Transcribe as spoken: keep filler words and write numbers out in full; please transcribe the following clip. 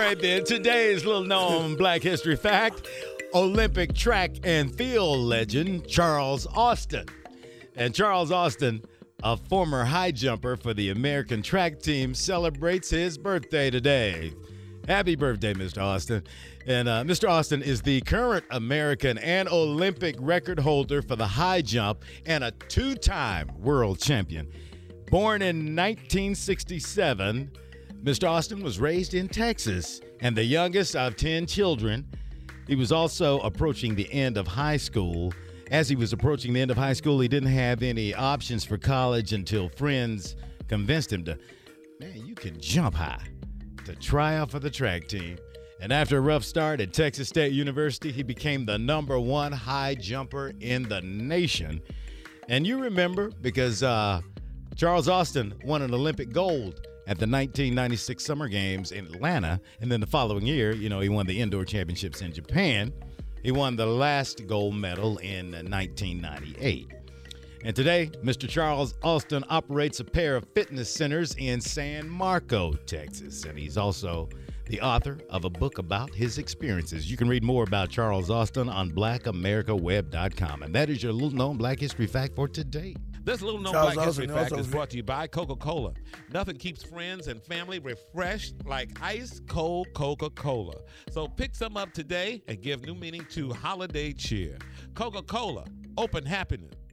right then. Today's little known Black History fact, Olympic track and field legend Charles Austin. And Charles Austin, a former high jumper for the American track team, celebrates his birthday today. Happy birthday, Mister Austin. And uh, Mister Austin is the current American and Olympic record holder for the high jump and a two-time world champion. Born in nineteen sixty-seven, Mister Austin was raised in Texas and the youngest of ten children. He was also approaching the end of high school. As he was approaching the end of high school, he didn't have any options for college until friends convinced him to, man, you can jump high, to try out for the track team. And after a rough start at Texas State University, he became the number one high jumper in the nation. And you remember because uh, Charles Austin won an Olympic gold at the nineteen ninety-six Summer Games in Atlanta. And then the following year, you know, he won the indoor championships in Japan. He won the last gold medal in nineteen ninety-eight. And today, Mister Charles Austin operates a pair of fitness centers in San Marcos, Texas. And he's also the author of a book about his experiences. You can read more about Charles Austin on black america web dot com. And that is your little known Black History fact for today. This little known Charles Black History Austin fact also- is brought to you by Coca-Cola. Nothing keeps friends and family refreshed like ice cold Coca-Cola. So pick some up today and give new meaning to holiday cheer. Coca-Cola, open happiness.